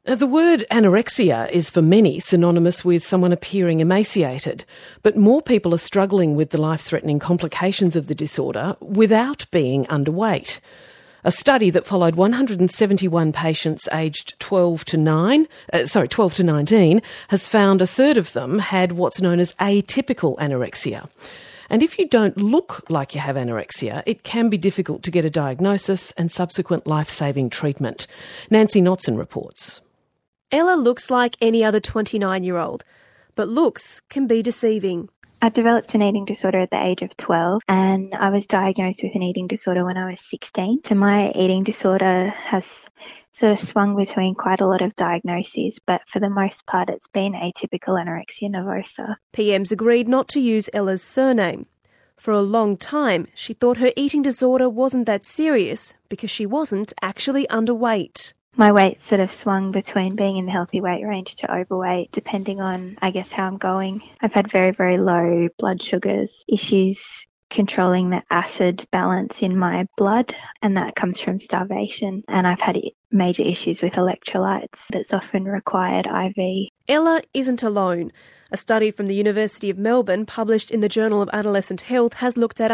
The word anorexia is for many synonymous with someone appearing emaciated, but more people are struggling with the life-threatening complications of the disorder without being underweight. A study that followed 171 patients aged 12 to 19 has found a third of them had what's known as atypical anorexia. And if you don't look like you have anorexia, it can be difficult to get a diagnosis and subsequent life-saving treatment. Nancy Notson reports. Ella looks like any other 29-year-old, but looks can be deceiving. I developed an eating disorder at the age of 12 and I was diagnosed with an eating disorder when I was 16. So my eating disorder has sort of swung between quite a lot of diagnoses, but for the most part it's been atypical anorexia nervosa. PMs agreed not to use Ella's surname. For a long time, she thought her eating disorder wasn't that serious because she wasn't actually underweight. My weight sort of swung between being in the healthy weight range to overweight, depending on, how I'm going. I've had very, very low blood sugars, issues controlling the acid balance in my blood, and that comes from starvation. And I've had major issues with electrolytes that's often required IV. Ella isn't alone. A study from the University of Melbourne published in the Journal of Adolescent Health has looked at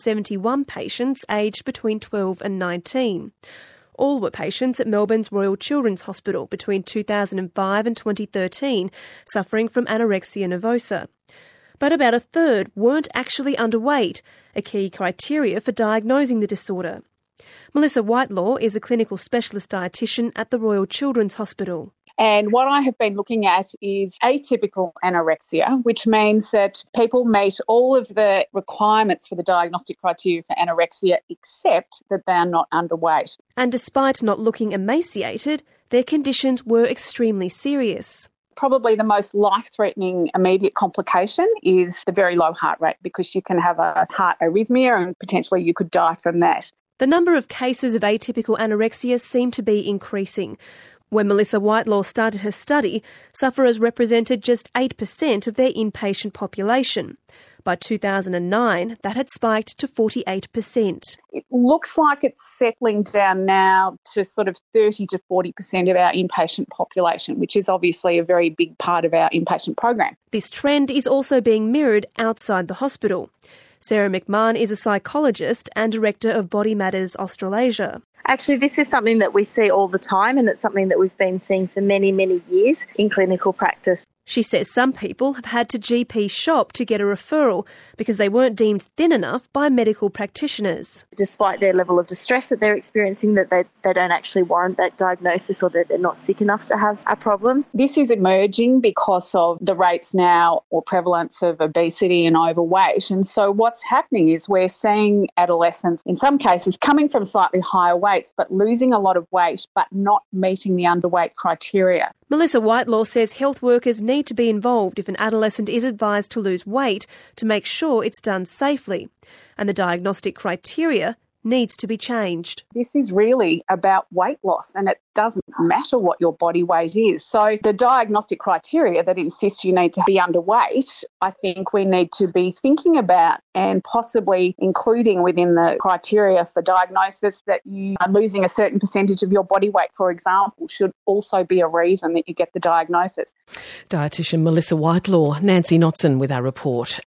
171 patients aged between 12 and 19. All were patients at Melbourne's Royal Children's Hospital between 2005 and 2013, suffering from anorexia nervosa. But about a third weren't actually underweight, a key criteria for diagnosing the disorder. Melissa Whitelaw is a clinical specialist dietitian at the Royal Children's Hospital. And what I have been looking at is atypical anorexia, which means that people meet all of the requirements for the diagnostic criteria for anorexia except that they are not underweight. And despite not looking emaciated, their conditions were extremely serious. Probably the most life-threatening immediate complication is the very low heart rate, because you can have a heart arrhythmia and potentially you could die from that. The number of cases of atypical anorexia seem to be increasing. When Melissa Whitelaw started her study, sufferers represented just 8% of their inpatient population. By 2009, that had spiked to 48%. It looks like it's settling down now to sort of 30 to 40% of our inpatient population, which is obviously a very big part of our inpatient program. This trend is also being mirrored outside the hospital. Sarah McMahon is a psychologist and director of Body Matters Australasia. Actually, this is something that we see all the time, and it's something that we've been seeing for many, many years in clinical practice. She says some people have had to GP shop to get a referral because they weren't deemed thin enough by medical practitioners. Despite their level of distress that they're experiencing, that they don't actually warrant that diagnosis, or that they're not sick enough to have a problem. This is emerging because of the rates now or prevalence of obesity and overweight. And so what's happening is we're seeing adolescents, in some cases, coming from slightly higher weights, but losing a lot of weight, but not meeting the underweight criteria. Melissa Whitelaw says health workers need to be involved if an adolescent is advised to lose weight to make sure it's done safely. And the diagnostic criteria needs to be changed. This is really about weight loss, and it doesn't matter what your body weight is. So the diagnostic criteria that insists you need to be underweight, I think we need to be thinking about and possibly including within the criteria for diagnosis that you are losing a certain percentage of your body weight, for example, should also be a reason that you get the diagnosis. Dietitian Melissa Whitelaw, Nancy Notson with our report.